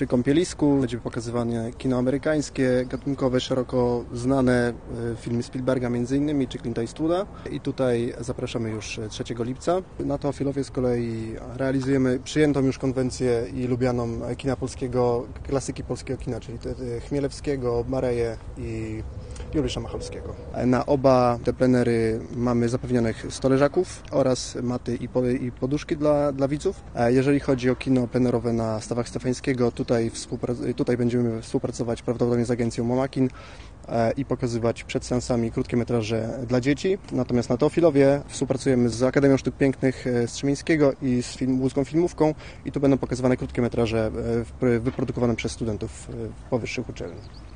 przy kąpielisku. Będzie pokazywane kino amerykańskie, gatunkowe, szeroko znane filmy Spielberga m.in. czy Clint Eastwooda. I tutaj zapraszamy już 3 lipca. Na Teofilowie z kolei realizujemy przyjętą już konwencję i lubianą kina polskiego, klasyki polskiego kina, czyli Chmielewskiego, Mareję i Juliusza Machalskiego. Na oba te plenery mamy zapewnionych 100 leżaków oraz maty i poduszki dla widzów. Jeżeli chodzi o kino plenerowe na Stawach Stefańskiego, tutaj będziemy współpracować prawdopodobnie z agencją Momakin i pokazywać przed seansami krótkie metraże dla dzieci. Natomiast na Teofilowie współpracujemy z Akademią Sztuk Pięknych Strzemińskiego i z Łódzką Filmówką i tu będą pokazywane krótkie metraże wyprodukowane przez studentów powyższych uczelni.